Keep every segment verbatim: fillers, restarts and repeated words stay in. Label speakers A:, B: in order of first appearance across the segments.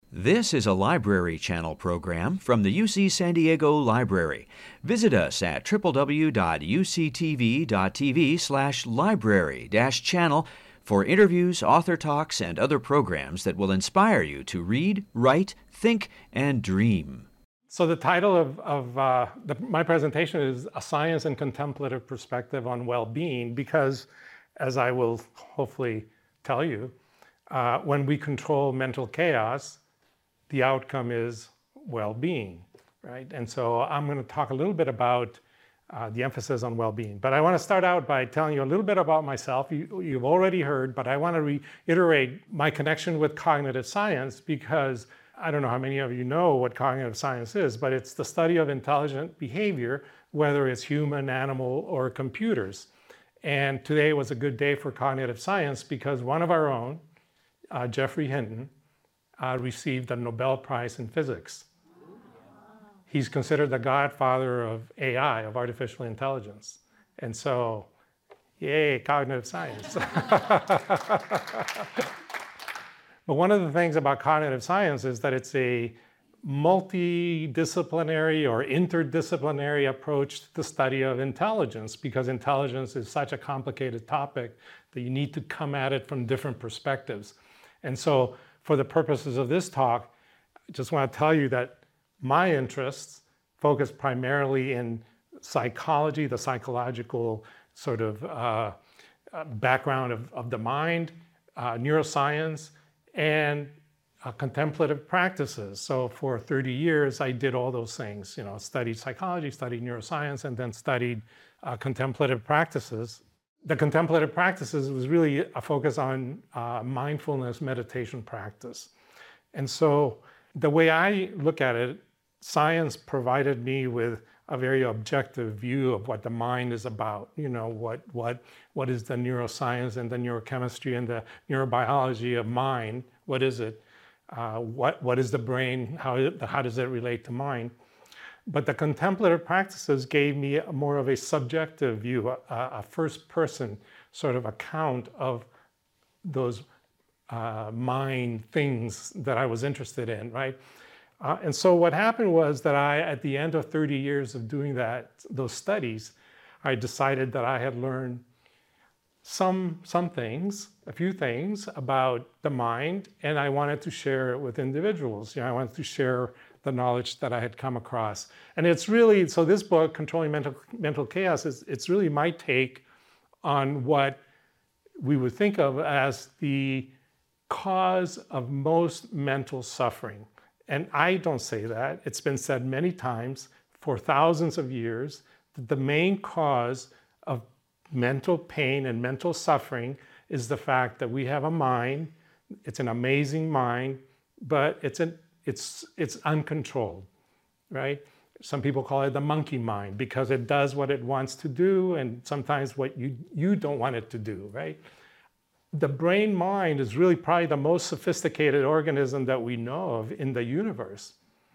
A: This is a Library Channel program from the U C San Diego Library. Visit us at w w w dot u c t v dot t v slash library dash channel for interviews, author talks, and other programs that will inspire you to read, write, think, and dream.
B: So the title of, of uh, the, my presentation is A Science and Contemplative Perspective on Well-Being, because, as I will hopefully tell you, uh, when we control mental chaos, the outcome is well-being, right? And so I'm going to talk a little bit about uh, the emphasis on well-being. But I want to start out by telling you a little bit about myself. You, you've already heard, but I want to reiterate my connection with cognitive science, because I don't know how many of you know what cognitive science is, but it's the study of intelligent behavior, whether it's human, animal, or computers. And today was a good day for cognitive science because one of our own, uh, Geoffrey Hinton, Uh, received a Nobel Prize in Physics. He's considered the godfather of A I, of artificial intelligence. And so, yay, cognitive science. But one of the things about cognitive science is that it's a multidisciplinary or interdisciplinary approach to the study of intelligence, because intelligence is such a complicated topic that you need to come at it from different perspectives. And so, for the purposes of this talk, I just want to tell you that my interests focus primarily in psychology, the psychological sort of uh, background of, of the mind, uh, neuroscience, and uh, contemplative practices. So for thirty years, I did all those things. You know, studied psychology, studied neuroscience, and then studied uh, contemplative practices. The contemplative practices was really a focus on uh, mindfulness meditation practice. And so the way I look at it, science provided me with a very objective view of what the mind is about. You know, what, what, what is the neuroscience and the neurochemistry and the neurobiology of mind? What is it? Uh, what, what is the brain? How, how does it relate to mind? But the contemplative practices gave me a more of a subjective view, a, a first-person sort of account of those uh, mind things that I was interested in, right? Uh, and so what happened was that I, at the end of thirty years of doing that, those studies, I decided that I had learned some, some things, a few things about the mind, and I wanted to share it with individuals. You know, I wanted to share the knowledge that I had come across. And it's really, so this book, Controlling Mental, Mental Chaos, is it's really my take on what we would think of as the cause of most mental suffering. And I don't say that. It's been said many times for thousands of years that the main cause of mental pain and mental suffering is the fact that we have a mind. It's an amazing mind, but it's an It's, it's uncontrolled, right? Some people call it the monkey mind because it does what it wants to do and sometimes what you, you don't want it to do, right? The brain mind is really probably the most sophisticated organism that we know of in the universe.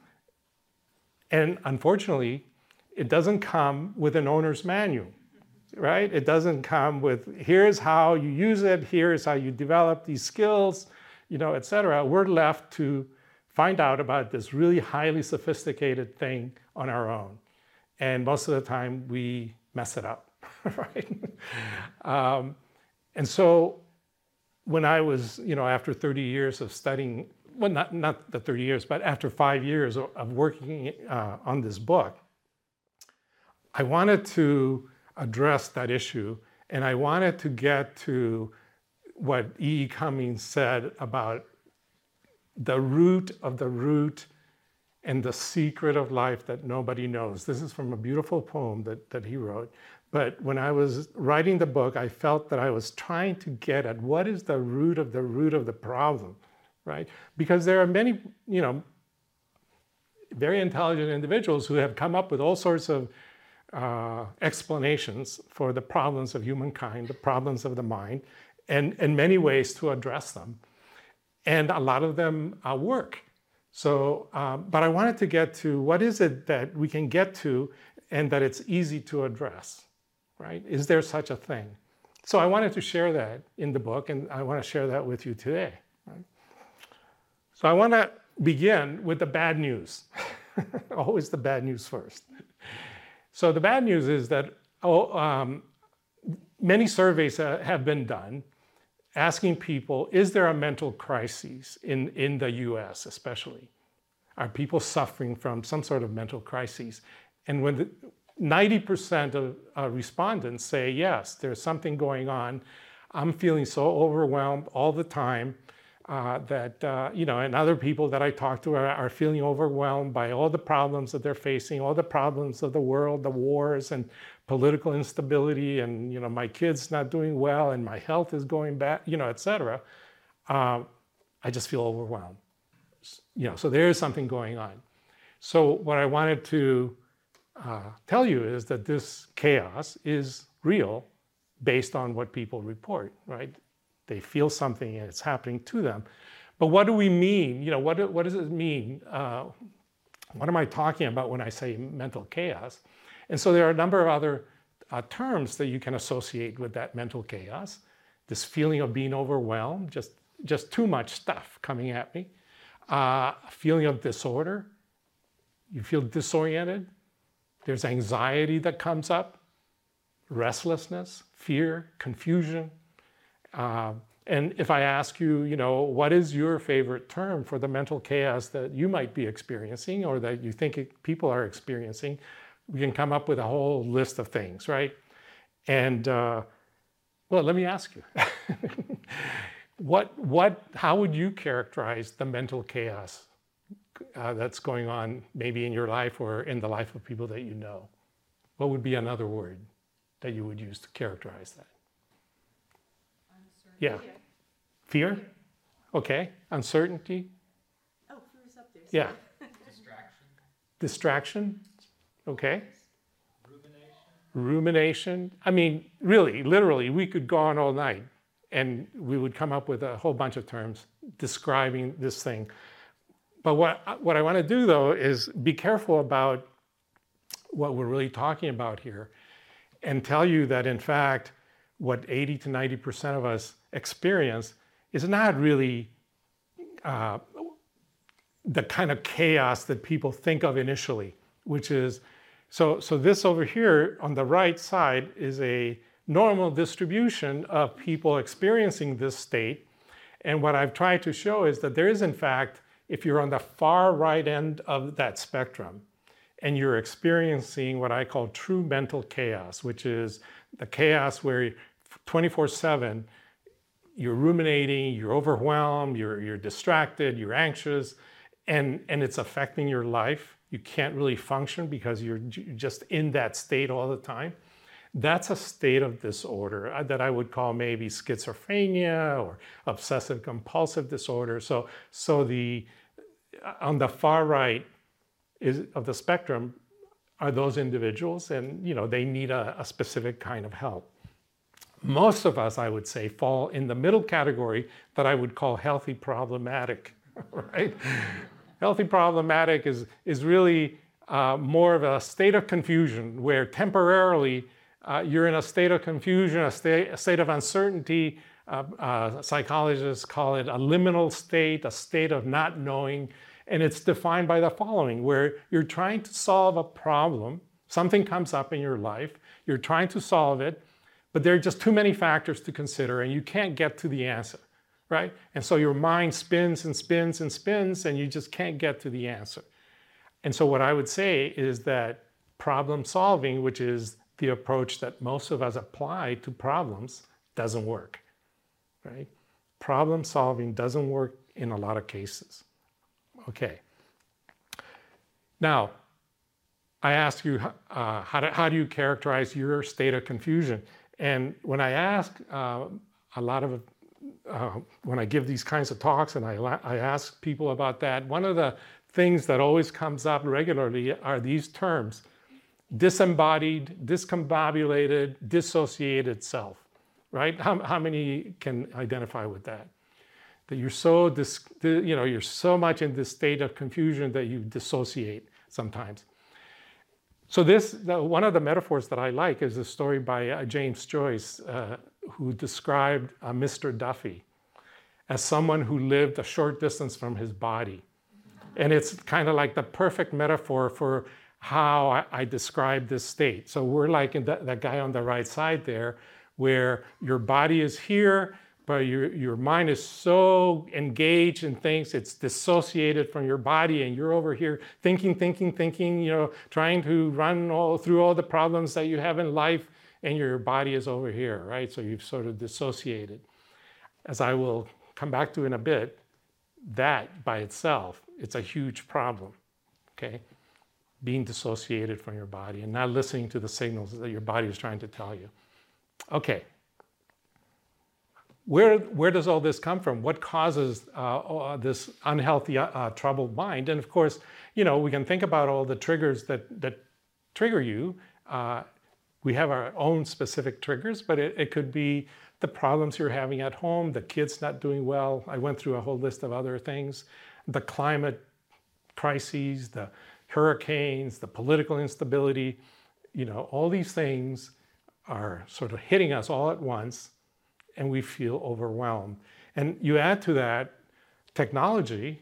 B: And unfortunately, it doesn't come with an owner's manual, right? It doesn't come with, here's how you use it, here's how you develop these skills, you know, et cetera. We're left to find out about this really highly sophisticated thing on our own. And most of the time we mess it up, right? um, and so when I was, you know, after thirty years of studying, well, not, not the thirty years, but after five years of working uh, on this book, I wanted to address that issue, and I wanted to get to what E E. Cummings said about the root of the root and the secret of life that nobody knows. This is from a beautiful poem that, that he wrote. But when I was writing the book, I felt that I was trying to get at what is the root of the root of the problem, right? Because there are many, you know, very intelligent individuals who have come up with all sorts of uh, explanations for the problems of humankind, the problems of the mind, and in many ways to address them. And a lot of them uh, work. So, um, but I wanted to get to what is it that we can get to and that it's easy to address, right? Is there such a thing? So I wanted to share that in the book, and I want to share that with you today. Right? So I want to begin with the bad news. Always the bad news first. So the bad news is that oh, um, many surveys uh, have been done asking people, is there a mental crisis in, in the U S especially? Are people suffering from some sort of mental crisis? And when the, ninety percent of uh, respondents say, yes, there's something going on. I'm feeling so overwhelmed all the time uh, that, uh, you know, and other people that I talk to are, are feeling overwhelmed by all the problems that they're facing, all the problems of the world, the wars and political instability, and, you know, my kid's not doing well and my health is going bad, you know, et cetera. Uh, I just feel overwhelmed. You know, so there is something going on. So what I wanted to uh, tell you is that this chaos is real based on what people report, right? They feel something and it's happening to them. But what do we mean? You know, what, what does it mean? Uh, what am I talking about when I say mental chaos? And so there are a number of other uh, terms that you can associate with that mental chaos. This feeling of being overwhelmed, just, just too much stuff coming at me. Uh, a feeling of disorder. You feel disoriented. There's anxiety that comes up, restlessness, fear, confusion. Uh, and if I ask you, you know, what is your favorite term for the mental chaos that you might be experiencing or that you think it, people are experiencing, we can come up with a whole list of things, right? And, uh, well, let me ask you. What, what, how would you characterize the mental chaos uh, that's going on maybe in your life or in the life of people that you know? What would be another word that you would use to characterize that? Yeah. Fear? Fear? Okay. Uncertainty?
C: Oh, fear's up there.
B: Yeah.
D: Distraction.
B: Distraction? Okay.
D: Rumination.
B: Rumination. I mean, really, literally, we could go on all night and we would come up with a whole bunch of terms describing this thing. But what, what I want to do, though, is be careful about what we're really talking about here and tell you that, in fact, what eighty to ninety percent of us experience is not really uh, the kind of chaos that people think of initially, which is, so, so this over here on the right side is a normal distribution of people experiencing this state. And what I've tried to show is that there is, in fact, if you're on the far right end of that spectrum and you're experiencing what I call true mental chaos, which is the chaos where twenty-four seven, you're ruminating, you're overwhelmed, you're, you're distracted, you're anxious, and, and it's affecting your life. You can't really function because you're just in that state all the time. That's a state of disorder that I would call maybe schizophrenia or obsessive compulsive disorder. So, so the, on the far right is, of the spectrum are those individuals, and you know, they need a, a specific kind of help. Most of us, I would say, fall in the middle category that I would call healthy problematic, right? Healthy problematic is, is really uh, more of a state of confusion where temporarily Uh, you're in a state of confusion, a state, a state of uncertainty. Uh, uh, psychologists call it a liminal state, a state of not knowing. And it's defined by the following, where you're trying to solve a problem. Something comes up in your life. You're trying to solve it, but there are just too many factors to consider and you can't get to the answer, right? And so your mind spins and spins and spins and you just can't get to the answer. And so what I would say is that problem solving, which is the approach that most of us apply to problems, doesn't work, right? Problem solving doesn't work in a lot of cases. Okay. Now, I asked you, uh, how, do, how do you characterize your state of confusion? And when I ask uh, a lot of, uh, when I give these kinds of talks and I, I ask people about that, one of the things that always comes up regularly are these terms: disembodied, discombobulated, dissociated self, right? How, how many can identify with that? That you're so, dis, you know, you're so much in this state of confusion that you dissociate sometimes. So this, the, one of the metaphors that I like is a story by uh, James Joyce, uh, who described uh, Mister Duffy as someone who lived a short distance from his body. And it's kind of like the perfect metaphor for how I, I describe this state. So we're like in that, that guy on the right side there, where your body is here, but your, your mind is so engaged in things, it's dissociated from your body, and you're over here thinking, thinking, thinking, you know, trying to run all through all the problems that you have in life, and your body is over here, right? So you've sort of dissociated. As I will come back to in a bit, that by itself, it's a huge problem, okay? Being dissociated from your body and not listening to the signals that your body is trying to tell you. Okay. Where, where does all this come from? What causes uh, this unhealthy, uh, troubled mind? And of course, you know, we can think about all the triggers that, that trigger you. Uh, we have our own specific triggers, but it, it could be the problems you're having at home, the kids not doing well. I went through a whole list of other things. The climate crises, the hurricanes, the political instability, you know, all these things are sort of hitting us all at once, and we feel overwhelmed. And you add to that technology,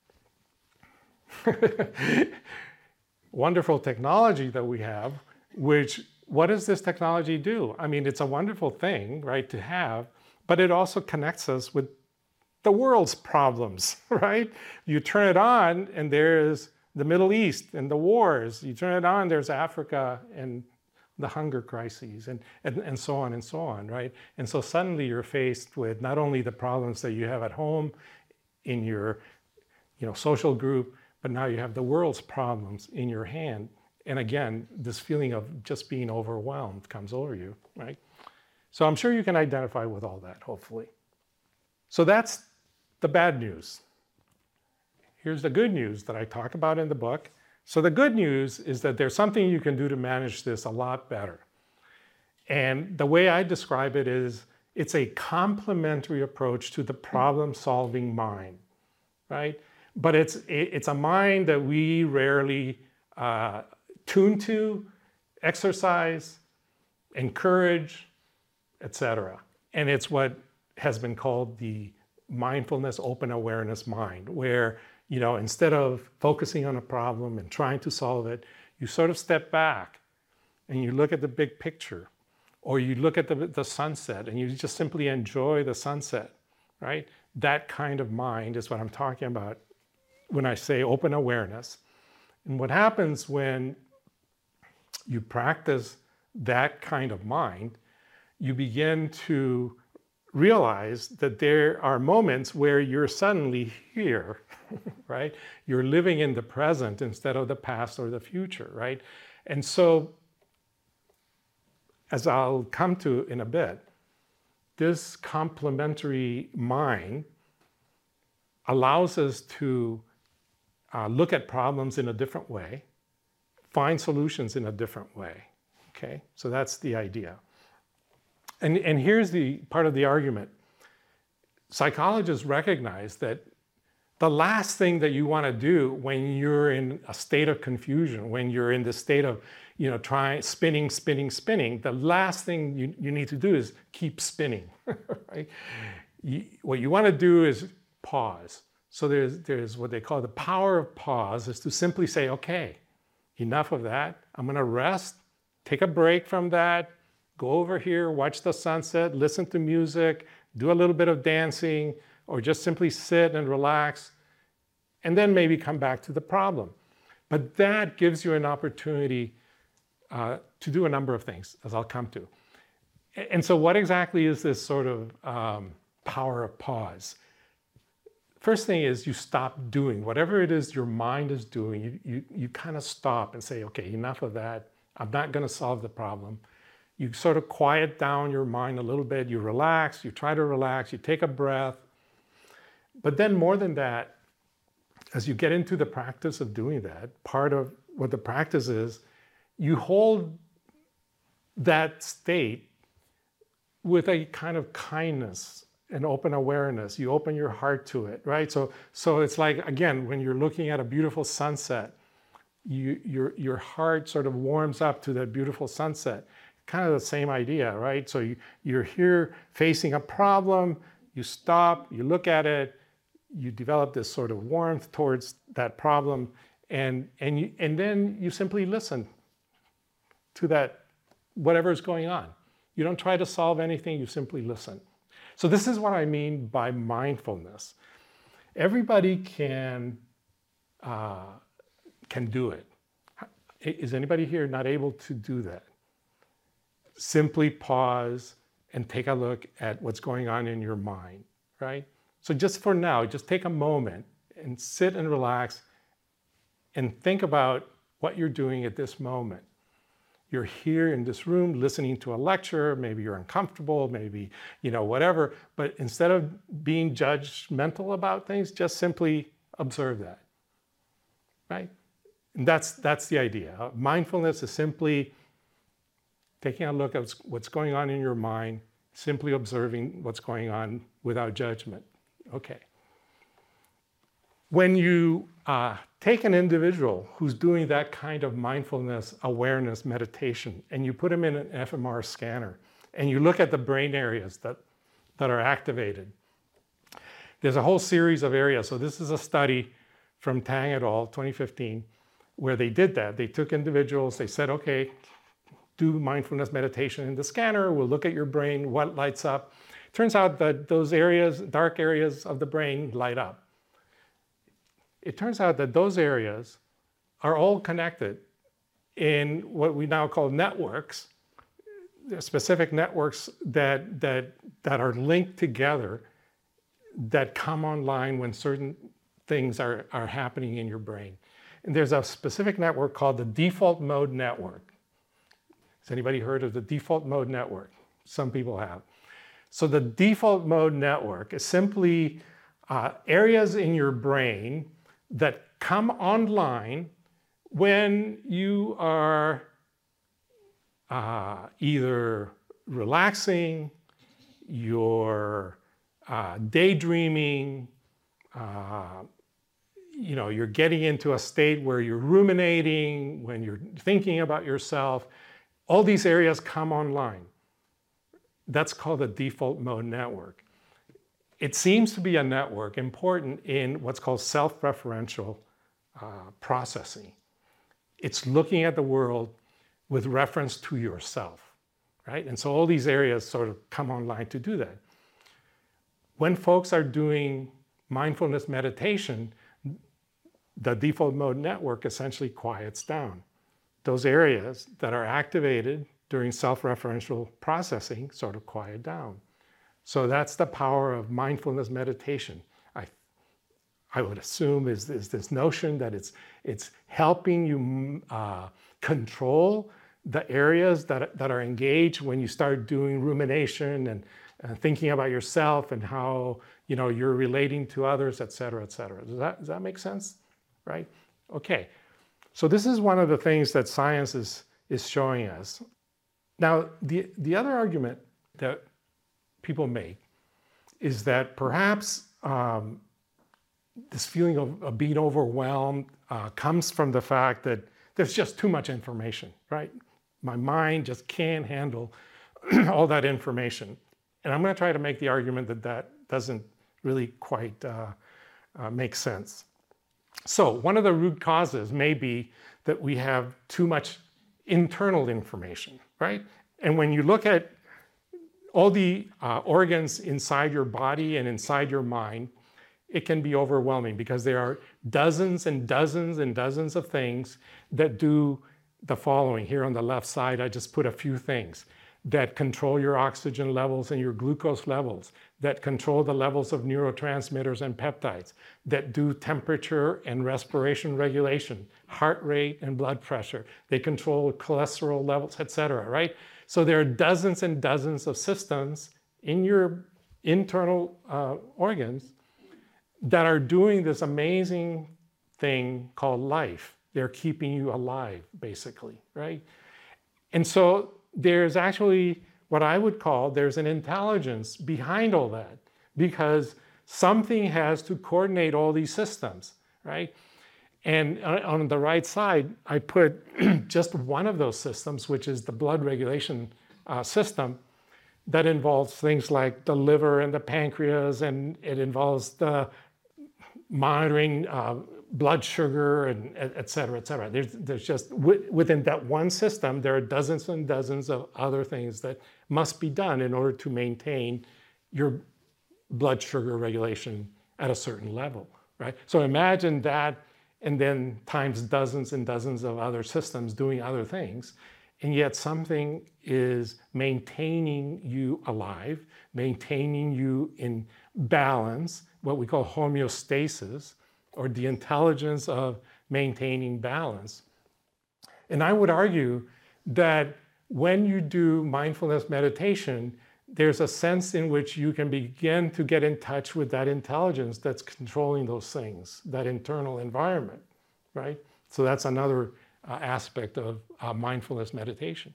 B: wonderful technology that we have, which, what does this technology do? I mean, it's a wonderful thing, right, to have, but it also connects us with the world's problems, right? You turn it on and there's the Middle East and the wars. You turn it on, there's Africa and the hunger crises and, and, and so on and so on, right? And so suddenly you're faced with not only the problems that you have at home in your, you know, social group, but now you have the world's problems in your hand. And again, this feeling of just being overwhelmed comes over you, right? So I'm sure you can identify with all that, hopefully. So that's the bad news. Here's the good news that I talk about in the book. So the good news is that there's something you can do to manage this a lot better. And the way I describe it is, it's a complementary approach to the problem-solving mind, right? But it's, it's a mind that we rarely uh, tune to, exercise, encourage, et cetera. And it's what has been called the mindfulness, open awareness mind, where, you know, instead of focusing on a problem and trying to solve it, you sort of step back and you look at the big picture, or you look at the, the sunset and you just simply enjoy the sunset, right? That kind of mind is what I'm talking about when I say open awareness. And what happens when you practice that kind of mind, you begin to realize that there are moments where you're suddenly here, right? You're living in the present instead of the past or the future, right? And so, as I'll come to in a bit, this complementary mind allows us to uh, look at problems in a different way, find solutions in a different way, okay? So that's the idea. And, and here's the part of the argument. Psychologists recognize that the last thing that you want to do when you're in a state of confusion, when you're in the state of, you know, trying, spinning, spinning, spinning, the last thing you, you need to do is keep spinning, right? You, what you want to do is pause. So there's, there's what they call the power of pause, is to simply say, okay, enough of that. I'm going to rest, take a break from that, go over here, watch the sunset, listen to music, do a little bit of dancing, or just simply sit and relax, and then maybe come back to the problem. But that gives you an opportunity uh, to do a number of things, as I'll come to. And so what exactly is this sort of um, power of pause? First thing is you stop doing whatever it is your mind is doing. You, you, you kind of stop and say, okay, enough of that. I'm not going to solve the problem. You sort of quiet down your mind a little bit. You relax, you try to relax, you take a breath. But then more than that, as you get into the practice of doing that, part of what the practice is, you hold that state with a kind of kindness and open awareness. You open your heart to it, right? So, so it's like, again, when you're looking at a beautiful sunset, you, your, your heart sort of warms up to that beautiful sunset. Kind of the same idea, right? So you, you're here facing a problem, you stop, you look at it, you develop this sort of warmth towards that problem, and, and, you, and then you simply listen to that, whatever is going on. You don't try to solve anything, you simply listen. So this is what I mean by mindfulness. Everybody can, uh, can do it. Is anybody here not able to do that? Simply pause and take a look at what's going on in your mind, right? So just for now, just take a moment and sit and relax and think about what you're doing at this moment. You're here in this room listening to a lecture, maybe you're uncomfortable, maybe, you know, whatever, but instead of being judgmental about things, just simply observe that, right? And that's, that's the idea. Mindfulness is simply taking a look at what's going on in your mind, simply observing what's going on without judgment. Okay. When you uh, take an individual who's doing that kind of mindfulness, awareness, meditation, and you put them in an F M R scanner, and you look at the brain areas that, that are activated, there's a whole series of areas. So this is a study from Tang et al., twenty fifteen, where they did that. They took individuals, they said, okay, do mindfulness meditation in the scanner, we'll look at your brain, what lights up. Turns out that those areas, dark areas of the brain light up. It turns out that those areas are all connected in what we now call networks. There are specific networks that, that, that are linked together that come online when certain things are, are happening in your brain. And there's a specific network called the default mode network. Has anybody heard of the default mode network? Some people have. So the default mode network is simply uh, areas in your brain that come online when you are uh, either relaxing, you're uh, daydreaming, uh, you know, you're getting into a state where you're ruminating, when you're thinking about yourself. All these areas come online. That's called the default mode network. It seems to be a network important in what's called self-referential uh, processing. It's looking at the world with reference to yourself, right? And so all these areas sort of come online to do that. When folks are doing mindfulness meditation, the default mode network essentially quiets down. Those areas that are activated during self-referential processing sort of quiet down. So that's the power of mindfulness meditation. I, I would assume is, is this notion that it's, it's helping you uh, control the areas that, that are engaged when you start doing rumination and, and thinking about yourself and how, you know, you're relating to others, et cetera, et cetera. Does that, does that make sense? Right? Okay. So this is one of the things that science is, is showing us. Now, the, the other argument that people make is that perhaps um, this feeling of, of being overwhelmed uh, comes from the fact that there's just too much information, right? My mind just can't handle all that information. And I'm going to try to make the argument that that doesn't really quite uh, uh, make sense. So one of the root causes may be that we have too much internal information, right? And when you look at all the uh, organs inside your body and inside your mind, it can be overwhelming because there are dozens and dozens and dozens of things that do the following. Here on the left side, I just put a few things that control your oxygen levels and your glucose levels, that control the levels of neurotransmitters and peptides, that do temperature and respiration regulation, heart rate and blood pressure. They control cholesterol levels, et cetera, right? So there are dozens and dozens of systems in your internal uh, organs that are doing this amazing thing called life. They're keeping you alive, basically, right? And so there's actually what I would call, there's an intelligence behind all that because something has to coordinate all these systems, right? And on the right side, I put just one of those systems, which is the blood regulation uh, system that involves things like the liver and the pancreas, and it involves the monitoring uh, blood sugar, and et cetera, et cetera. There's, there's just, within that one system, there are dozens and dozens of other things that must be done in order to maintain your blood sugar regulation at a certain level, right? So imagine that, and then times dozens and dozens of other systems doing other things, and yet something is maintaining you alive, maintaining you in balance, what we call homeostasis, or the intelligence of maintaining balance. And I would argue that when you do mindfulness meditation, there's a sense in which you can begin to get in touch with that intelligence that's controlling those things, that internal environment, right? So that's another uh, aspect of uh, mindfulness meditation.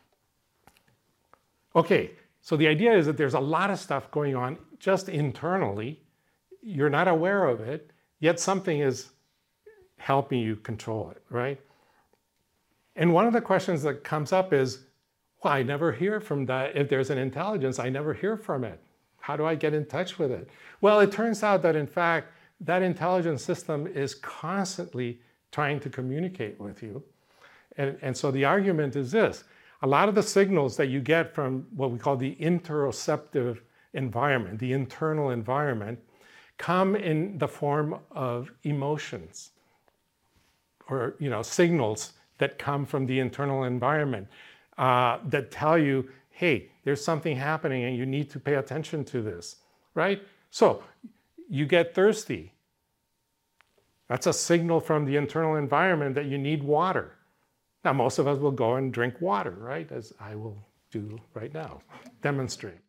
B: Okay, so the idea is that there's a lot of stuff going on just internally. You're not aware of it, yet something is helping you control it, right? And one of the questions that comes up is, well, I never hear from that. If there's an intelligence, I never hear from it. How do I get in touch with it? Well, it turns out that in fact, that intelligence system is constantly trying to communicate with you. And, and so the argument is this: a lot of the signals that you get from what we call the interoceptive environment, the internal environment, come in the form of emotions, or you know, signals that come from the internal environment uh, that tell you, hey, there's something happening and you need to pay attention to this, right? So you get thirsty. That's a signal from the internal environment that you need water. Now, most of us will go and drink water, right? As I will do right now, demonstrate.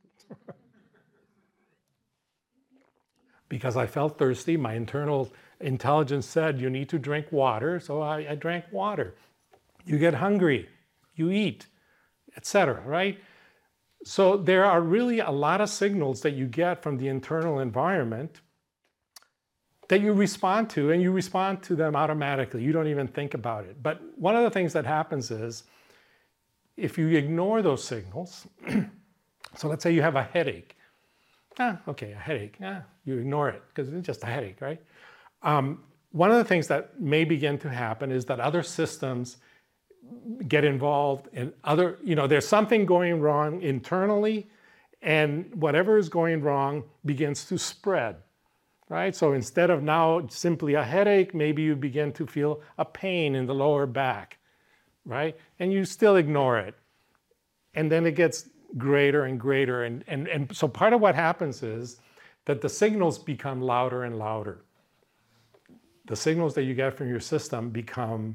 B: Because I felt thirsty, my internal intelligence said, you need to drink water, so I, I drank water. You get hungry, you eat, et cetera, right? So there are really a lot of signals that you get from the internal environment that you respond to, and you respond to them automatically. You don't even think about it. But one of the things that happens is, if you ignore those signals, so let's say you have a headache. Ah, okay, a headache. Ah, you ignore it because it's just a headache, right? Um, one of the things that may begin to happen is that other systems get involved in other, you know, there's something going wrong internally, and whatever is going wrong begins to spread, right? So instead of now simply a headache, maybe you begin to feel a pain in the lower back, right? And you still ignore it. And then it gets greater and greater. And, and, and so part of what happens is that the signals become louder and louder. The signals that you get from your system become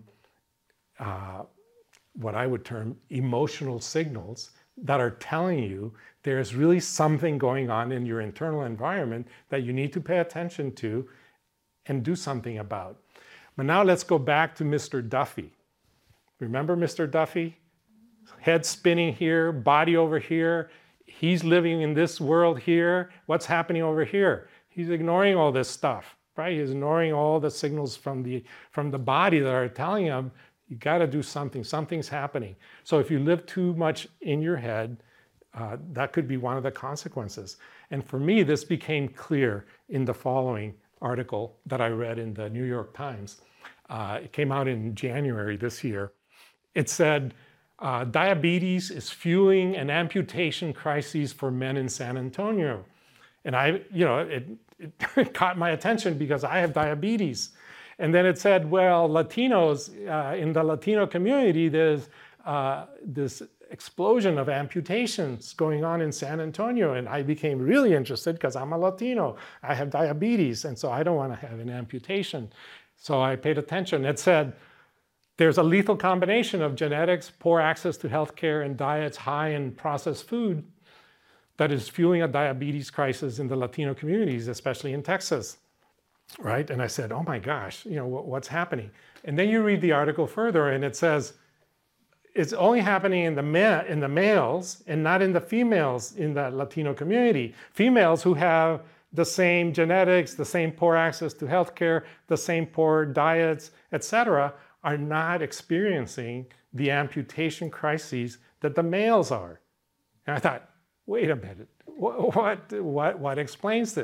B: uh, what I would term emotional signals that are telling you there's really something going on in your internal environment that you need to pay attention to and do something about. But now let's go back to Mister Duffy. Remember Mister Duffy? Head spinning here, body over here. He's living in this world here. What's happening over here? He's ignoring all this stuff, right? He's ignoring all the signals from the, from the body that are telling him, you got to do something. Something's happening. So if you live too much in your head, uh, that could be one of the consequences. And for me, this became clear in the following article that I read in the New York Times. Uh, it came out in January this year. It said, uh, diabetes is fueling an amputation crisis for men in San Antonio. And I, you know, it, it caught my attention because I have diabetes. And then it said, well, Latinos, uh, in the Latino community, there's uh, this explosion of amputations going on in San Antonio. And I became really interested because I'm a Latino. I have diabetes, and so I don't want to have an amputation. So I paid attention. It said, there's a lethal combination of genetics, poor access to healthcare, and diets high in processed food that is fueling a diabetes crisis in the Latino communities, especially in Texas. Right? And I said, oh my gosh, you know, what's happening? And then you read the article further and it says, it's only happening in the, ma in the males and not in the females in the Latino community. Females who have the same genetics, the same poor access to healthcare, the same poor diets, et cetera, are not experiencing the amputation crises that the males are. And I thought, wait a minute, what, what, what, what explains this?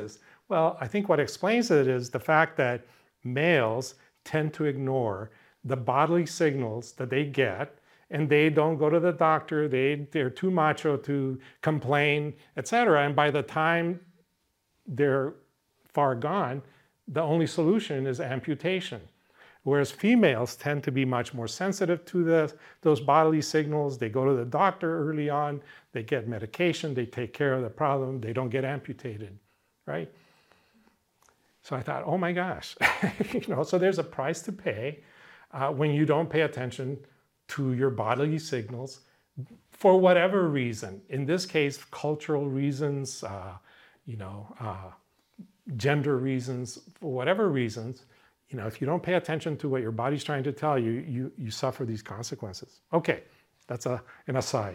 B: Well, I think what explains it is the fact that males tend to ignore the bodily signals that they get, and they don't go to the doctor, they, they're too macho to complain, et cetera. And by the time they're far gone, the only solution is amputation. Whereas females tend to be much more sensitive to the, those bodily signals. They go to the doctor early on, they get medication, they take care of the problem, they don't get amputated, right? So I thought, oh my gosh, you know, so there's a price to pay uh, when you don't pay attention to your bodily signals for whatever reason. In this case, cultural reasons, uh, you know, uh, gender reasons, for whatever reasons. You know, if you don't pay attention to what your body's trying to tell you, you, you suffer these consequences. Okay, that's a, an aside.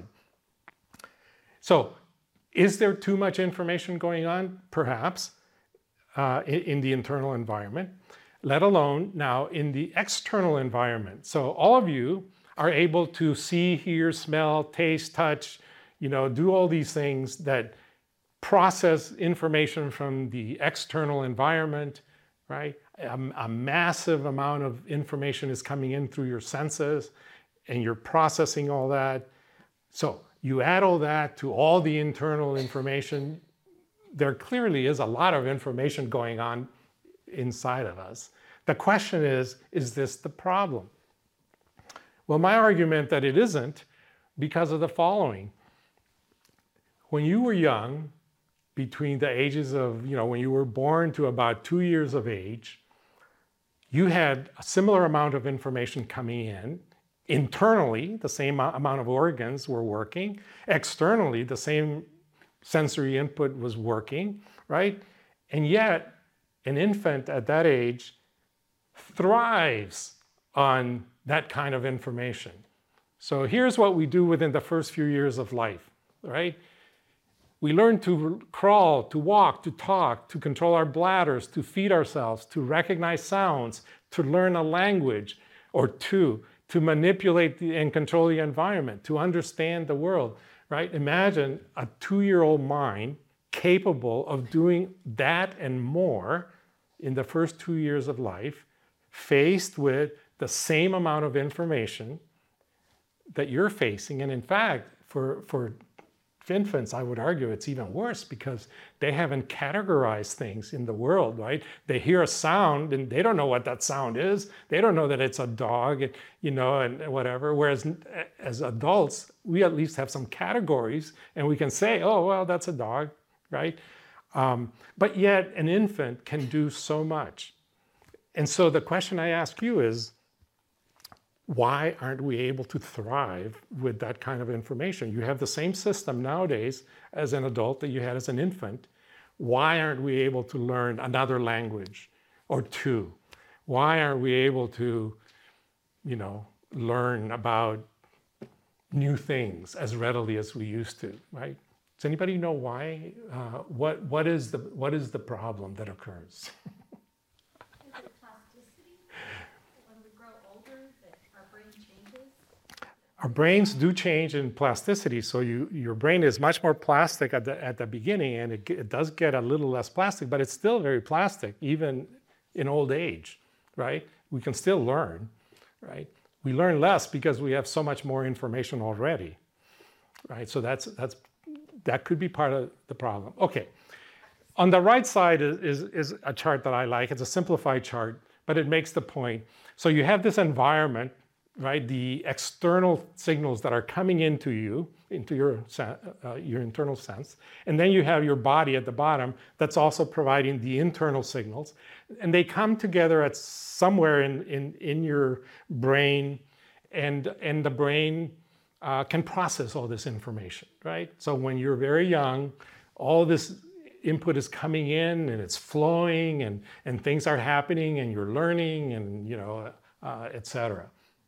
B: So, is there too much information going on? Perhaps, uh, in, in the internal environment, let alone now in the external environment. So all of you are able to see, hear, smell, taste, touch, you know, do all these things that process information from the external environment, right? A, a massive amount of information is coming in through your senses, and you're processing all that. So you add all that to all the internal information, there clearly is a lot of information going on inside of us. The question is, is this the problem? Well, my argument that it isn't, because of the following. When you were young, between the ages of, you know, when you were born to about two years of age, you had a similar amount of information coming in. Internally, the same amount of organs were working. Externally, the same sensory input was working, right? And yet, an infant at that age thrives on that kind of information. So here's what we do within the first few years of life, right? We learn to crawl, to walk, to talk, to control our bladders, to feed ourselves, to recognize sounds, to learn a language or two, to manipulate the, and control the environment, to understand the world, right? Imagine a two-year-old mind capable of doing that and more in the first two years of life, faced with the same amount of information that you're facing. And in fact, for, for infants, I would argue it's even worse because they haven't categorized things in the world, right? They hear a sound and they don't know what that sound is. They don't know that it's a dog, you know, and whatever. Whereas as adults, we at least have some categories and we can say, oh, well, that's a dog, right? Um, but yet an infant can do so much. And so the question I ask you is, why aren't we able to thrive with that kind of information? You have the same system nowadays as an adult that you had as an infant. Why aren't we able to learn another language or two? Why aren't we able to, you know, learn about new things as readily as we used to, right? Does anybody know why? Uh, what, what, is the, what is the problem that occurs? Our brains do change in plasticity, so you, your brain is much more plastic at the, at the beginning, and it, it does get a little less plastic, but it's still very plastic, even in old age, right? We can still learn, right? We learn less because we have so much more information already, right? So that's, that's, that could be part of the problem. Okay, on the right side is, is, is a chart that I like. It's a simplified chart, but it makes the point. So you have this environment, right? The external signals that are coming into you, into your, uh, your internal sense. And then you have your body at the bottom that's also providing the internal signals. And they come together at somewhere in, in, in your brain, and, and the brain uh, can process all this information, right? So when you're very young, all this input is coming in and it's flowing and, and things are happening and you're learning and, you know, uh, et cetera.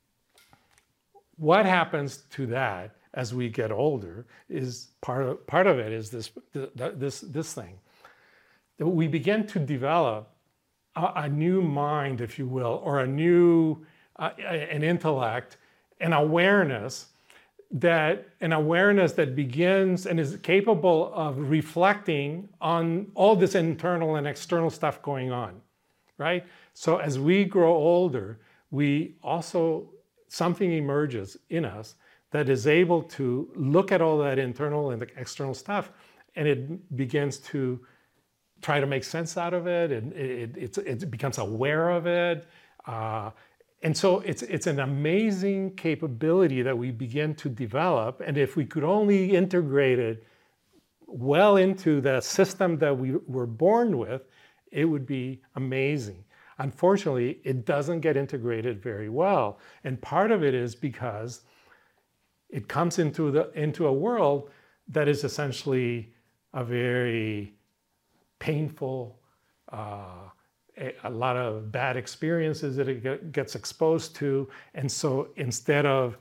B: What happens to that as we get older is part of, part of it is this, this, this thing. We begin to develop a, a new mind, if you will, or a new, uh, an intellect, an awareness that an awareness that begins and is capable of reflecting on all this internal and external stuff going on, right? So as we grow older, we also, something emerges in us that is able to look at all that internal and external stuff, and it begins to try to make sense out of it, and it, it, it becomes aware of it. Uh, and so it's, it's an amazing capability that we begin to develop, and if we could only integrate it well into the system that we were born with, it would be amazing. Unfortunately, it doesn't get integrated very well, and part of it is because it comes into, the, into a world that is essentially a very painful, uh, a, a lot of bad experiences that it get, gets exposed to. And so instead of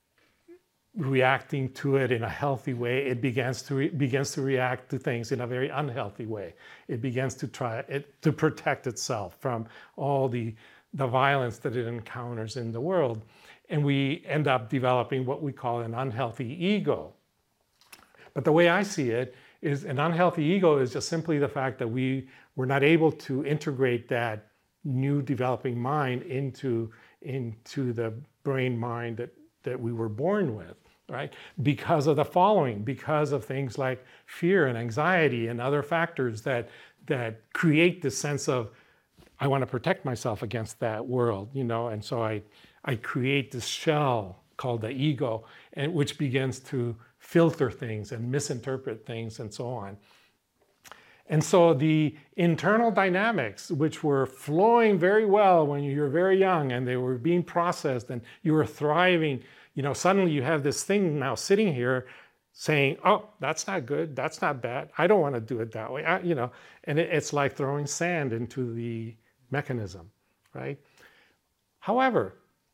B: reacting to it in a healthy way, it begins to, re, begins to react to things in a very unhealthy way. It begins to try it, to protect itself from all the, the violence that it encounters in the world. And we end up developing what we call an unhealthy ego. But the way I see it is an unhealthy ego is just simply the fact that we were not able to integrate that new developing mind into, into the brain mind that, that we were born with, right? Because of the following, because of things like fear and anxiety and other factors that, that create this sense of, I want to protect myself against that world, you know, and so I, I create this shell called the ego, and which begins to filter things and misinterpret things and so on. And so the internal dynamics, which were flowing very well when you were very young and they were being processed and you were thriving, you know, suddenly you have this thing now sitting here saying, oh, that's not good, that's not bad, I don't want to do it that way, I, you know, and it, it's like throwing sand into the mechanism, right? However,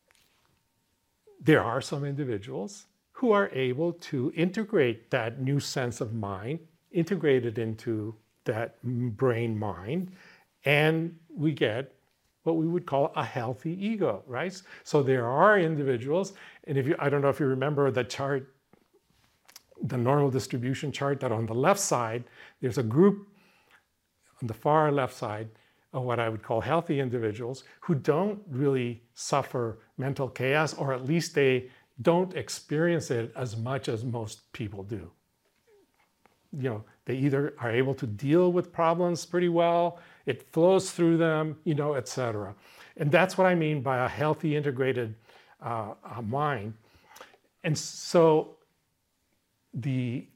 B: there are some individuals who are able to integrate that new sense of mind, integrate it into that brain mind, and we get what we would call a healthy ego, right? So there are individuals, and if you, I don't know if you remember the chart, the normal distribution chart, that on the left side, there's a group on the far left side of what I would call healthy individuals who don't really suffer mental chaos, or at least they don't experience it as much as most people do. You know, they either are able to deal with problems pretty well, it flows through them, you know, et cetera. And that's what I mean by a healthy, integrated uh, uh, mind. And so the,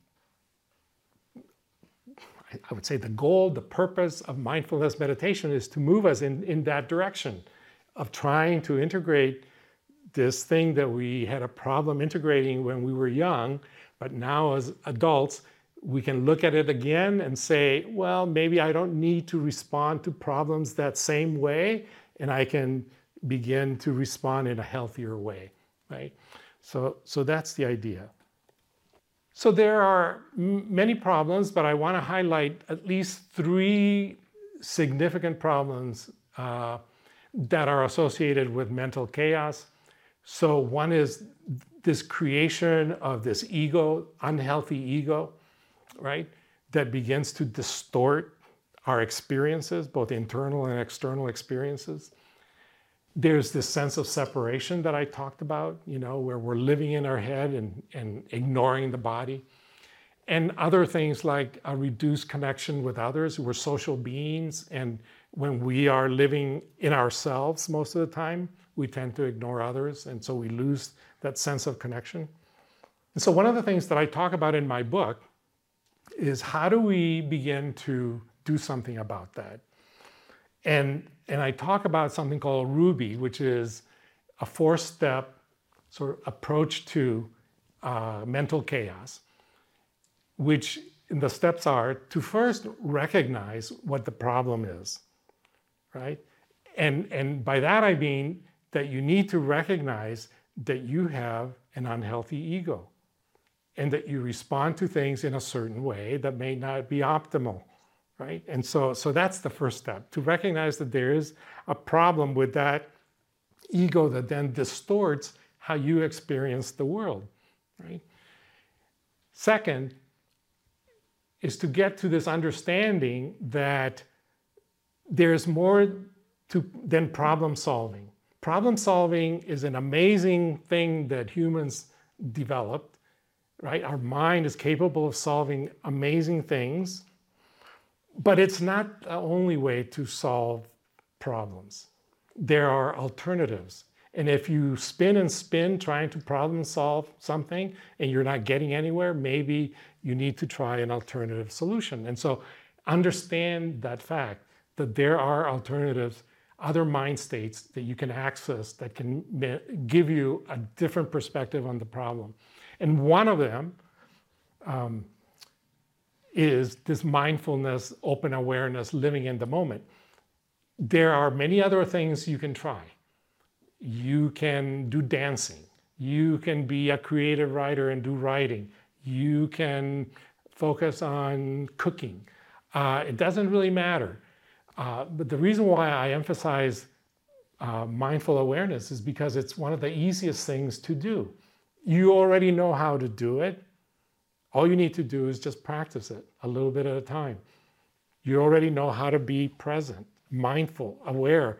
B: I would say the goal, the purpose of mindfulness meditation is to move us in, in that direction of trying to integrate this thing that we had a problem integrating when we were young, but now as adults, we can look at it again and say, well, maybe I don't need to respond to problems that same way, and I can begin to respond in a healthier way, right? So, so that's the idea. So there are m- many problems, but I want to highlight at least three significant problems uh, that are associated with mental chaos. So one is this creation of this ego, unhealthy ego, right? That begins to distort our experiences, both internal and external experiences. There's this sense of separation that I talked about, you know, where we're living in our head and, and ignoring the body. And other things like a reduced connection with others. We're social beings, and when we are living in ourselves most of the time, we tend to ignore others, and so we lose that sense of connection. And so one of the things that I talk about in my book is how do we begin to do something about that? And, and I talk about something called Ruby, which is a four-step sort of approach to uh, mental chaos, which the steps are to first recognize what the problem is, right? And, and by that I mean that you need to recognize that you have an unhealthy ego and that you respond to things in a certain way that may not be optimal, right? And so, so that's the first step, to recognize that there is a problem with that ego that then distorts how you experience the world. right? Second is to get to this understanding that there's more to than problem solving. Problem solving is an amazing thing that humans developed, right? Our mind is capable of solving amazing things, but it's not the only way to solve problems. There are alternatives. And if you spin and spin trying to problem solve something and you're not getting anywhere, maybe you need to try an alternative solution. And so understand that fact that there are alternatives, other mind states that you can access that can give you a different perspective on the problem. And one of them um, is this mindfulness, open awareness, living in the moment. There are many other things you can try. You can do dancing. You can be a creative writer and do writing. You can focus on cooking. Uh, it doesn't really matter. Uh, but the reason why I emphasize uh, mindful awareness is because it's one of the easiest things to do. You already know how to do it. All you need to do is just practice it a little bit at a time. You already know how to be present, mindful, aware.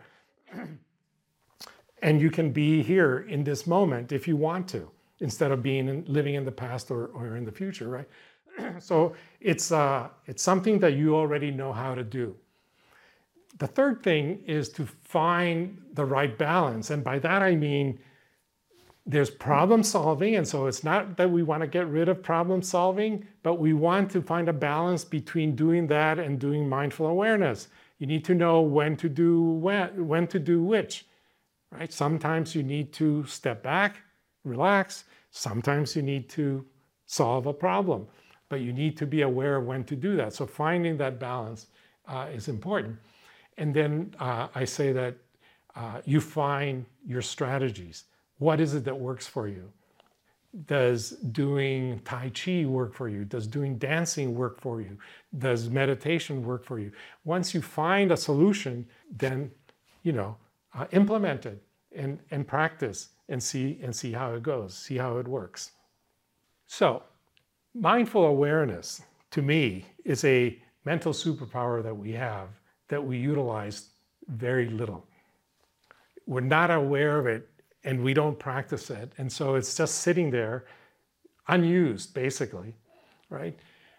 B: And you can be here in this moment if you want to, instead of being in, living in the past or, or in the future, right? So it's, uh, it's something that you already know how to do. The third thing is to find the right balance. And by that I mean there's problem solving. And so it's not that we want to get rid of problem solving, but we want to find a balance between doing that and doing mindful awareness. You need to know when to do when, when to do which, right? Sometimes you need to step back, relax. Sometimes you need to solve a problem, but you need to be aware of when to do that. So finding that balance uh, is important. And then uh, I say that uh, you find your strategies. What is it that works for you? Does doing Tai Chi work for you? Does doing dancing work for you? Does meditation work for you? Once you find a solution, then, you know, uh, implement it and, and practice and see, and see how it goes, see how it works. So mindful awareness, to me, is a mental superpower that we have that we utilize very little. We're not aware of it and we don't practice it. And so it's just sitting there unused, basically, right?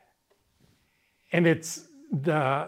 B: And it's the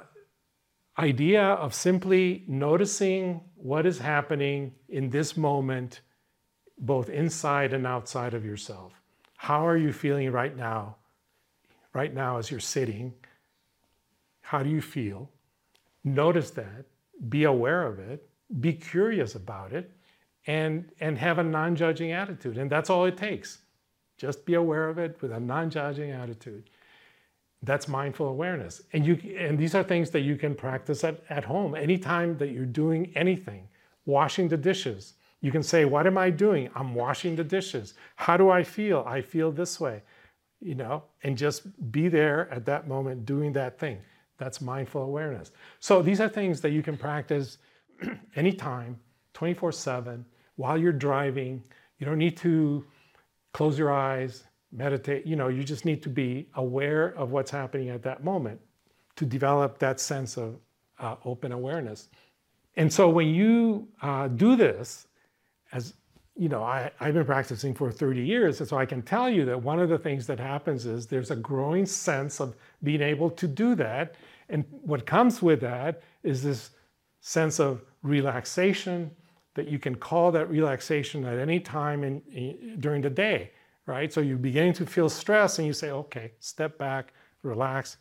B: idea of simply noticing what is happening in this moment, both inside and outside of yourself. How are you feeling right now? Right now as you're sitting, how do you feel? Notice that, be aware of it, be curious about it, and, and have a non-judging attitude. And that's all it takes. Just be aware of it with a non-judging attitude. That's mindful awareness. And, you, and these are things that you can practice at, at home. Anytime that you're doing anything, washing the dishes, you can say, what am I doing? I'm washing the dishes. How do I feel? I feel this way, you know, and just be there at that moment doing that thing. That's mindful awareness. So these are things that you can practice anytime, twenty-four seven, while you're driving. You don't need to close your eyes, meditate. You know, you just need to be aware of what's happening at that moment to develop that sense of uh, open awareness. And so when you uh, do this, as you know, I, I've been practicing for thirty years, and so I can tell you that one of the things that happens is there's a growing sense of being able to do that. And what comes with that is this sense of relaxation, that you can call that relaxation at any time in, in, during the day, right? So you're beginning to feel stress and you say, okay, step back, relax.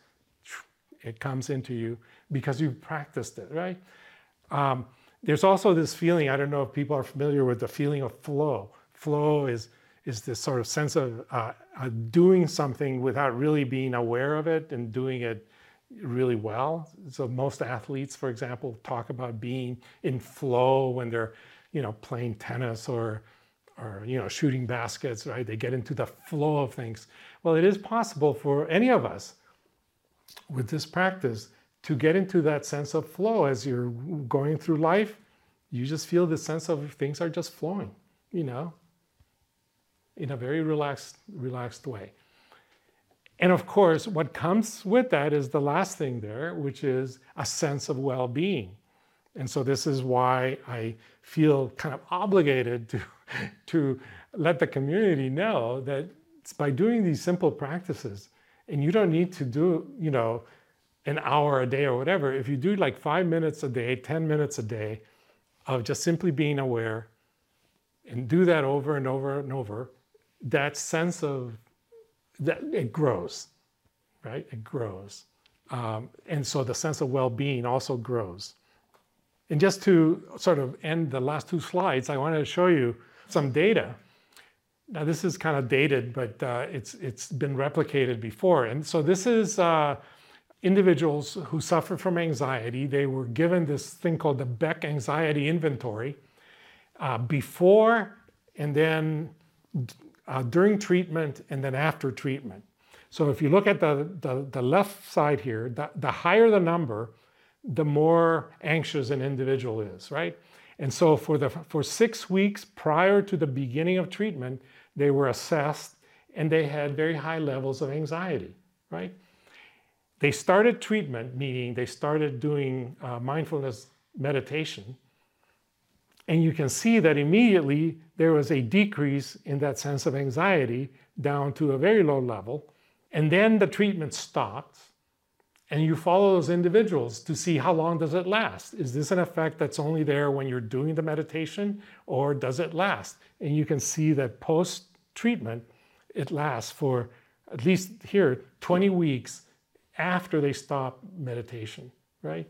B: It comes into you because you've practiced it, right? Um, there's also this feeling, I don't know if people are familiar with the feeling of flow. Flow is, is this sort of sense of uh, uh, doing something without really being aware of it and doing it really well. So most athletes, for example, talk about being in flow when they're, you know, playing tennis or, or, you know, shooting baskets, right? They get into the flow of things. Well, it is possible for any of us with this practice to get into that sense of flow as you're going through life. You just feel the sense of things are just flowing, you know. in a very relaxed, relaxed way. And of course, what comes with that is the last thing there, which is a sense of well-being. And so this is why I feel kind of obligated to, to let the community know that it's by doing these simple practices, and you don't need to do, you know, an hour a day or whatever. If you do like five minutes a day, ten minutes a day of just simply being aware and do that over and over and over, that sense of, that it grows, right? It grows. Um, and so the sense of well-being also grows. And just to sort of end the last two slides, I wanted to show you some data. Now this is kind of dated, but uh, it's, it's been replicated before. And so this is uh, individuals who suffer from anxiety. They were given this thing called the Beck Anxiety Inventory uh, before and then uh, during treatment and then after treatment. So if you look at the, the, the left side here, the, the higher the number, the more anxious an individual is, right? And so for, the, for six weeks prior to the beginning of treatment, they were assessed and they had very high levels of anxiety, right? They started treatment, meaning they started doing uh, mindfulness meditation. And you can see that immediately there was a decrease in that sense of anxiety down to a very low level. And then the treatment stopped. And you follow those individuals to see how long does it last. Is this an effect that's only there when you're doing the meditation, or does it last? And you can see that post-treatment, it lasts for at least here, twenty weeks after they stop meditation, right?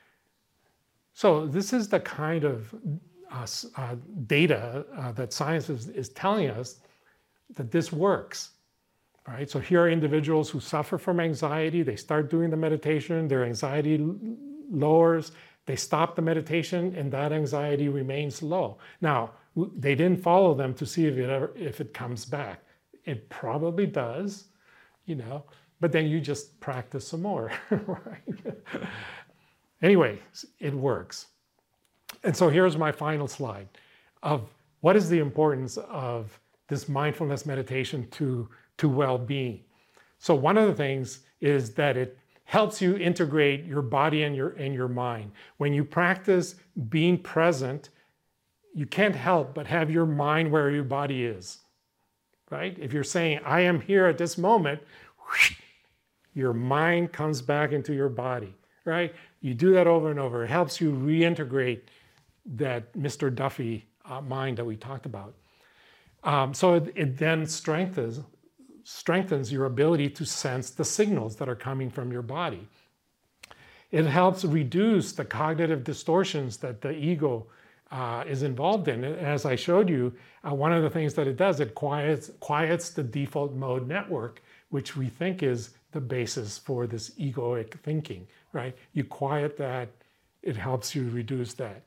B: So this is the kind of uh, uh, data uh, that science is, is telling us that this works. Right? So here are individuals who suffer from anxiety. They start doing the meditation, their anxiety l- lowers, they stop the meditation, and that anxiety remains low. Now, w- they didn't follow them to see if it ever, if it comes back. It probably does, you know, but then you just practice some more, right? Anyway, it works. And so here's my final slide of what is the importance of this mindfulness meditation to to well-being. So one of the things is that it helps you integrate your body and your, and your mind. When you practice being present, you can't help but have your mind where your body is, right? If you're saying, I am here at this moment, whoosh, your mind comes back into your body, right? You do that over and over. It helps you reintegrate that Mister Duffy uh, mind that we talked about. Um, so it, it then strengthens strengthens your ability to sense the signals that are coming from your body. It helps reduce the cognitive distortions that the ego uh, is involved in. As I showed you, uh, one of the things that it does, it quiets, quiets the default mode network, which we think is the basis for this egoic thinking, right? You quiet that, it helps you reduce that.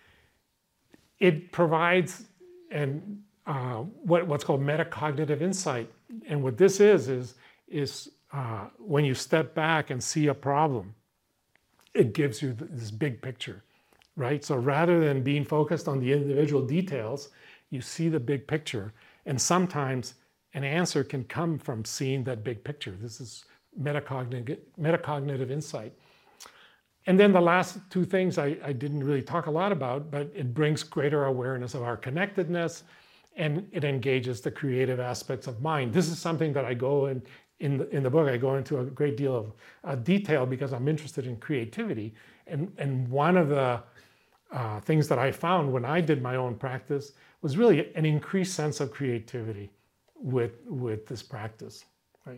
B: It provides an Uh, what, what's called metacognitive insight. And what this is, is, is uh, when you step back and see a problem, it gives you this big picture, right? So rather than being focused on the individual details, you see the big picture. And sometimes an answer can come from seeing that big picture. This is metacognitive, metacognitive insight. And then the last two things I, I didn't really talk a lot about, but it brings greater awareness of our connectedness, and it engages the creative aspects of mind. This is something that I go in, in the, in the book, I go into a great deal of uh, detail because I'm interested in creativity. And, and one of the uh, things that I found when I did my own practice was really an increased sense of creativity with, with this practice, right?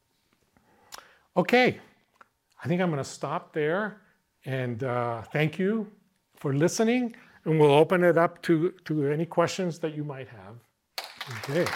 B: Okay, I think I'm gonna stop there, and uh, thank you for listening. And we'll open it up to, to any questions that you might have. Okay.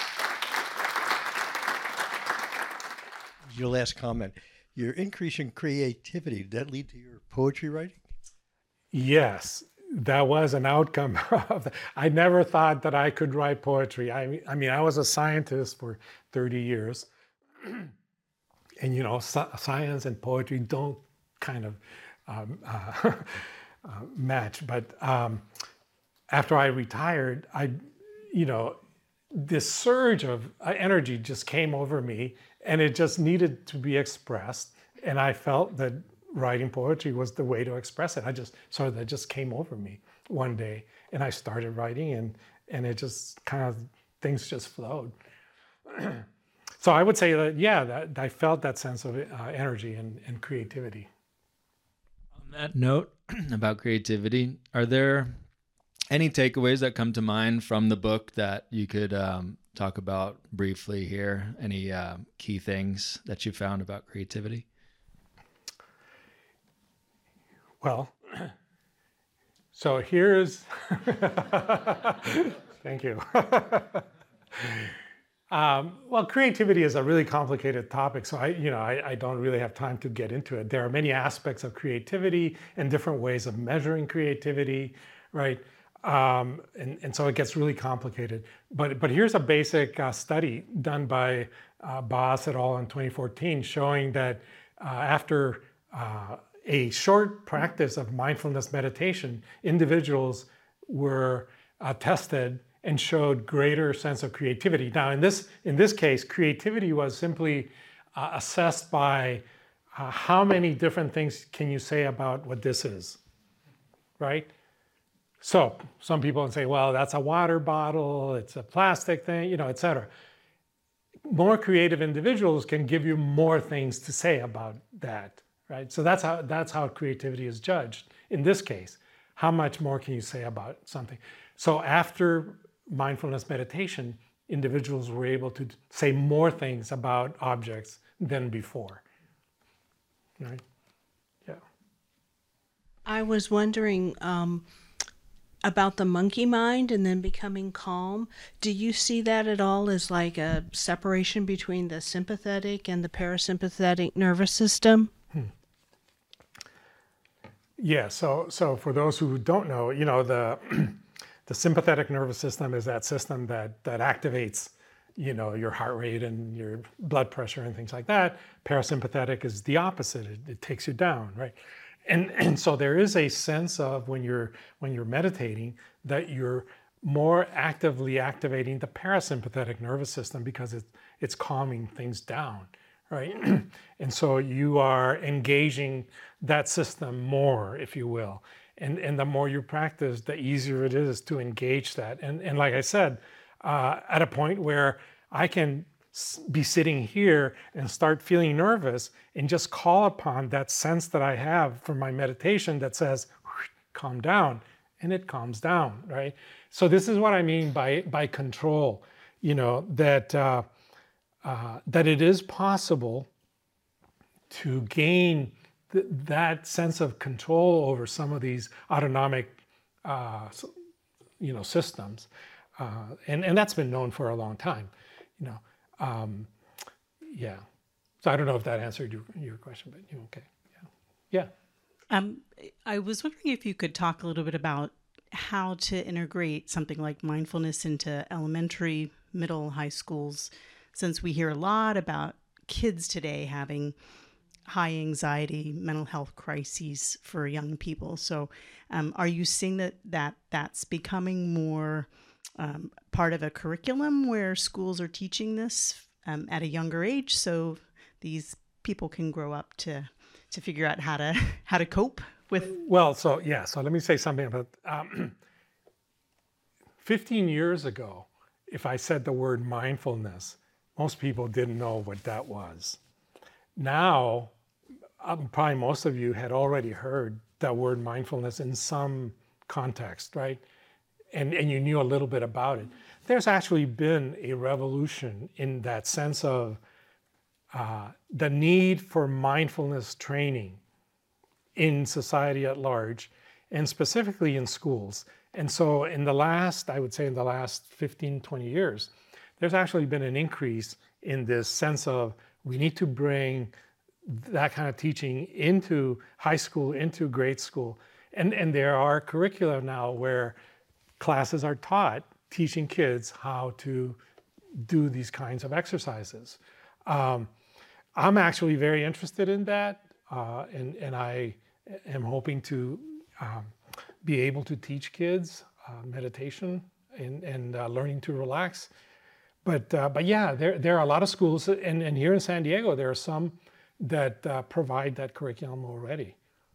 E: Your last comment, your increase in creativity, did that lead to your poetry writing?
B: Yes, that was an outcome of that. I never thought that I could write poetry. I, I mean, I was a scientist for thirty years. And, you know, science and poetry don't kind of um, uh, Uh, match. But um, after I retired, I, you know, this surge of uh, energy just came over me, and it just needed to be expressed. And I felt that writing poetry was the way to express it. I just sort of that just came over me one day, and I started writing, and and it just kind of things just flowed. So I would say that yeah, that I felt that sense of uh, energy and, and creativity.
F: On that note about creativity, are there any takeaways that come to mind from the book that you could um, talk about briefly here? Any uh, key things that you found about creativity?
B: Well, so here's, thank you. um, well, creativity is a really complicated topic, so I, you know, I, I don't really have time to get into it. There are many aspects of creativity and different ways of measuring creativity, right? Um, and, and so it gets really complicated. But, but here's a basic uh, study done by uh, Baas et al. In twenty fourteen showing that uh, after uh, a short practice of mindfulness meditation, individuals were uh, tested and showed greater sense of creativity. Now, in this, in this case, creativity was simply uh, assessed by uh, how many different things can you say about what this is, right? So some people would say, well, that's a water bottle, it's a plastic thing, you know, et cetera. More creative individuals can give you more things to say about that, right? So that's how, that's how creativity is judged. In this case, how much more can you say about something? So after mindfulness meditation, individuals were able to say more things about objects than before, right? Yeah.
C: I was wondering um, about the monkey mind and then becoming calm. Do you see that at all as like a separation between the sympathetic and the parasympathetic nervous system?
B: Hmm. Yeah, so so for those who don't know, you know, the the sympathetic nervous system is that system that that activates, you know, your heart rate and your blood pressure and things like that. Parasympathetic is the opposite. It, it takes you down, right? And and so there is a sense of when you're when you're meditating that you're more actively activating the parasympathetic nervous system because it's it's calming things down, right? And so you are engaging that system more, if you will. And, and the more you practice, the easier it is to engage that. And, and like I said, uh, at a point where I can be sitting here and start feeling nervous and just call upon that sense that I have from my meditation that says, calm down, and it calms down, right? So this is what I mean by, by control, you know, that, uh, uh, that it is possible to gain th- that sense of control over some of these autonomic, uh, you know, systems, uh, and and that's been known for a long time, you know. Um, yeah. So I don't know if that answered your your question, but you okay? Yeah. Yeah.
G: Um, I was wondering if you could talk a little bit about how to integrate something like mindfulness into elementary, middle, high schools, since we hear a lot about kids today having high anxiety, mental health crises for young people. So um, are you seeing that, that that's becoming more um, part of a curriculum where schools are teaching this um, at a younger age so these people can grow up to to figure out how to how to cope with?
B: Well, so yeah, so let me say something about um, fifteen years ago, if I said the word mindfulness, most people didn't know what that was. Now, um, probably most of you had already heard that word mindfulness in some context, right? And, and you knew a little bit about it. There's actually been a revolution in that sense of uh, the need for mindfulness training in society at large, and specifically in schools. And so in the last, I would say in the last fifteen, twenty years, there's actually been an increase in this sense of we need to bring that kind of teaching into high school, into grade school. And, and there are curricula now where classes are taught teaching kids how to do these kinds of exercises. Um, I'm actually very interested in that, uh, and, and I am hoping to um, be able to teach kids uh, meditation and, and uh, learning to relax. but uh, but yeah, there there are a lot of schools, and, and here in San Diego, there are some that uh, provide that curriculum already.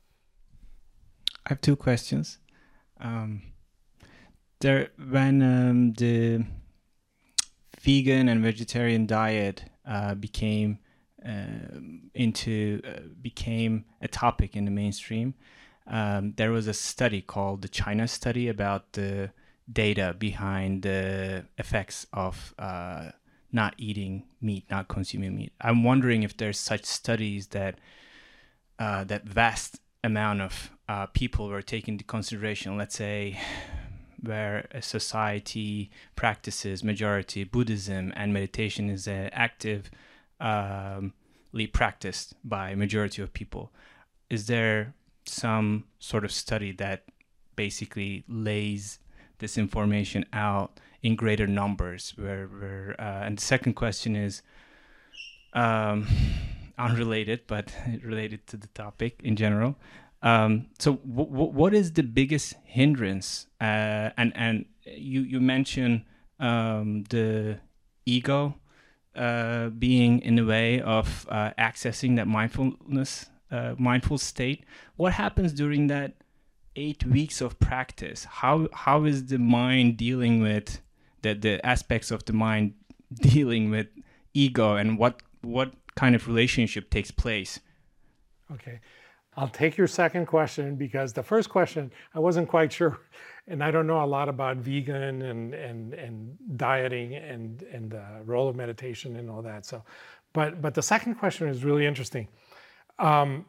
H: I have two questions. Um, there, when um, the vegan and vegetarian diet uh, became uh, into uh, became a topic in the mainstream, um, there was a study called the China study about the data behind the effects of uh, not eating meat, not consuming meat. I'm wondering if there's such studies that uh, that vast amount of uh, people were taken into consideration, let's say, where a society practices majority Buddhism and meditation is uh, actively um, practiced by majority of people. Is there some sort of study that basically lays this information out in greater numbers? Where, where uh, and the second question is um, unrelated, but related to the topic in general. Um, so w- w- what is the biggest hindrance? Uh, and and you, you mentioned um, the ego uh, being in the way of uh, accessing that mindfulness, uh, mindful state. What happens during that eight weeks of practice? How how is the mind dealing with the, the aspects of the mind dealing with ego, and what what kind of relationship takes place?
B: Okay. I'll take your second question, because the first question, I wasn't quite sure, and I don't know a lot about vegan and and, and dieting and, and the role of meditation and all that. So, but but the second question is really interesting. Um,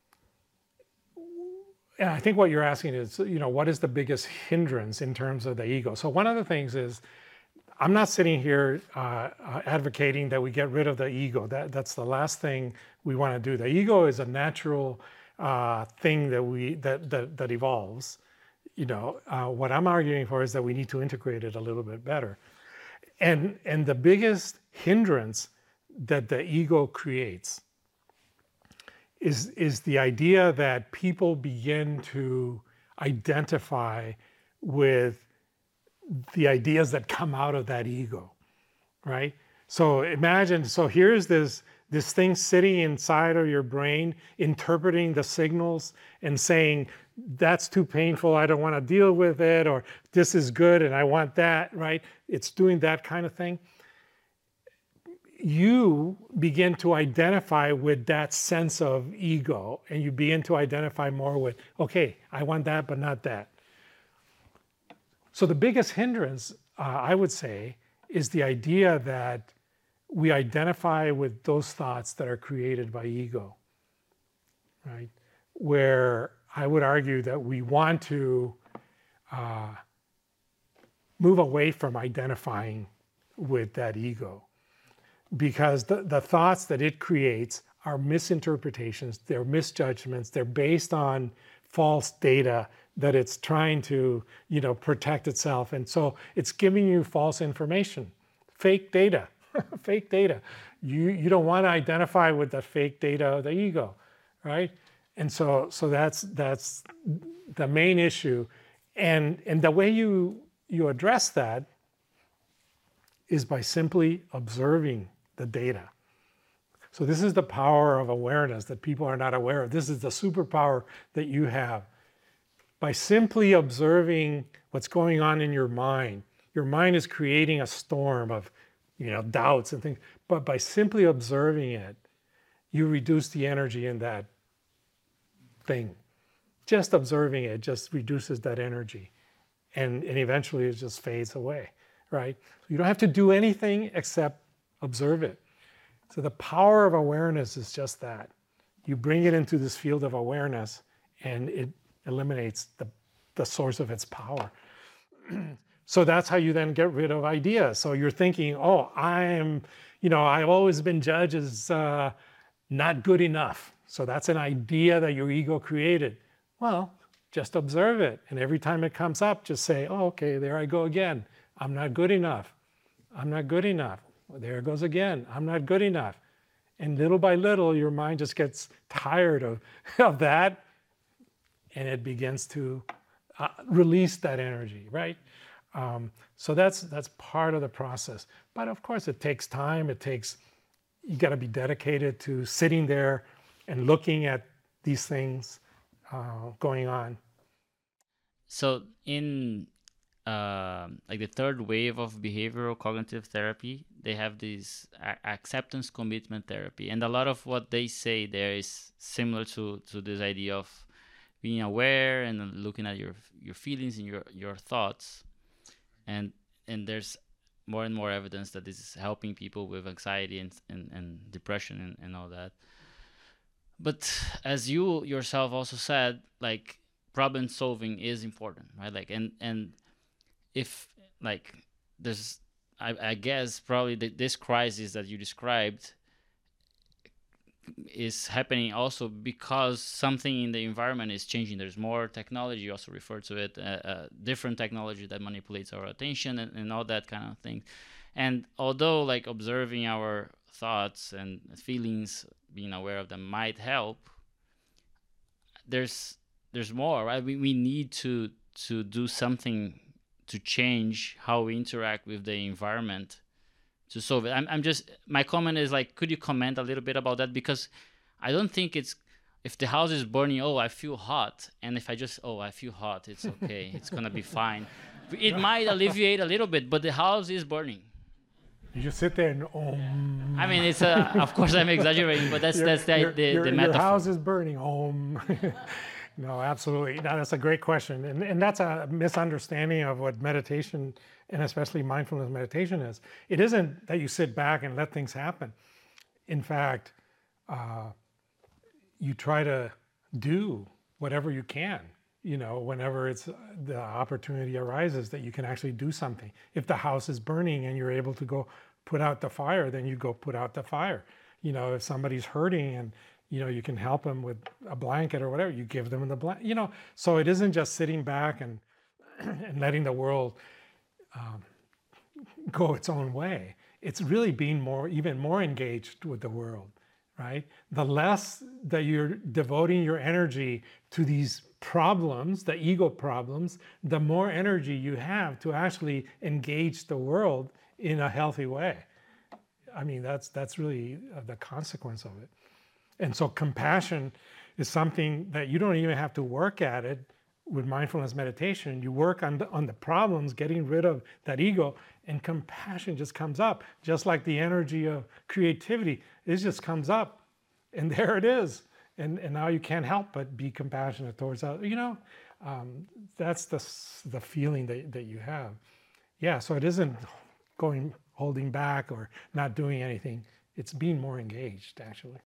B: and I think what you're asking is, you know, what is the biggest hindrance in terms of the ego? So one of the things is, I'm not sitting here uh, uh, advocating that we get rid of the ego. That that's the last thing we want to do. The ego is a natural Uh, thing that we that that, that evolves. You know, uh, what I'm arguing for is that we need to integrate it a little bit better. And and the biggest hindrance that the ego creates is is the idea that people begin to identify with the ideas that come out of that ego, right? So imagine, so here's this this thing sitting inside of your brain, interpreting the signals and saying, that's too painful, I don't want to deal with it, or this is good and I want that, right? It's doing that kind of thing. You begin to identify with that sense of ego, and you begin to identify more with, okay, I want that, but not that. So the biggest hindrance, uh, I would say, is the idea that we identify with those thoughts that are created by ego, right? Where I would argue that we want to uh, move away from identifying with that ego, because the, the thoughts that it creates are misinterpretations, they're misjudgments, they're based on false data that it's trying to, you know, protect itself. And so it's giving you false information, fake data. Fake data. You you don't want to identify with the fake data of the ego, right? And so so that's that's the main issue. And and the way you you address that is by simply observing the data. So this is the power of awareness that people are not aware of. This is the superpower that you have. By simply observing what's going on in your mind, your mind is creating a storm of, you know, doubts and things. But by simply observing it, you reduce the energy in that thing. Just observing it just reduces that energy. And, and eventually it just fades away, right? So you don't have to do anything except observe it. So the power of awareness is just that. You bring it into this field of awareness and it eliminates the, the source of its power. So that's how you then get rid of ideas. So you're thinking, oh, I'm, you know, I've always been judged as uh, not good enough. So that's an idea that your ego created. Well, just observe it. And every time it comes up, just say, oh, okay, there I go again. I'm not good enough. I'm not good enough. Well, there it goes again. I'm not good enough. And little by little, your mind just gets tired of, of that, and it begins to uh, release that energy, right? Um, so that's that's part of the process. But of course, it takes time. It takes, you got to be dedicated to sitting there and looking at these things uh, going on.
I: So in uh, like the third wave of behavioral cognitive therapy, they have this a- acceptance commitment therapy, and a lot of what they say there is similar to to this idea of being aware and looking at your your feelings and your your thoughts, and and there's more and more evidence that this is helping people with anxiety and and, and depression and, and all that. But as you yourself also said, like, problem solving is important, right? Like, and and if like there's, I, I guess probably the, this crisis that you described is happening also because something in the environment is changing. There's more technology, you also refer to it, uh, uh, different technology that manipulates our attention and, and all that kind of thing. And although like observing our thoughts and feelings, being aware of them might help, there's there's more, right? We, we need to to do something to change how we interact with the environment to solve it. I'm, I'm just, my comment is like, could you comment a little bit about that? Because I don't think it's, if the house is burning, oh, I feel hot. And if I just, oh, I feel hot, it's okay. It's going to be fine. It might alleviate a little bit, but the house is burning.
B: You just sit there and, oh.
I: I mean, it's a, of course I'm exaggerating, but that's,
B: your,
I: that's the,
B: your,
I: the,
B: your,
I: the metaphor.
B: Your house is burning, oh. No, absolutely. No, that's a great question. And, and that's a misunderstanding of what meditation, and especially mindfulness meditation, is. It isn't that you sit back and let things happen. In fact, uh, you try to do whatever you can, you know, whenever it's the opportunity arises that you can actually do something. If the house is burning and you're able to go put out the fire, then you go put out the fire. You know, if somebody's hurting and you know, you can help them with a blanket or whatever, you give them the blanket, you know. So it isn't just sitting back and and letting the world um, go its own way. It's really being more, even more engaged with the world, right? The less that you're devoting your energy to these problems, the ego problems, the more energy you have to actually engage the world in a healthy way. I mean, that's that's really the consequence of it. And so compassion is something that you don't even have to work at it with mindfulness meditation. You work on the, on the problems, getting rid of that ego, and compassion just comes up. Just like the energy of creativity, it just comes up, and there it is. And, and now you can't help but be compassionate towards others. You know, um, that's the, the feeling that, that you have. Yeah, so it isn't going, holding back or not doing anything. It's being more engaged, actually.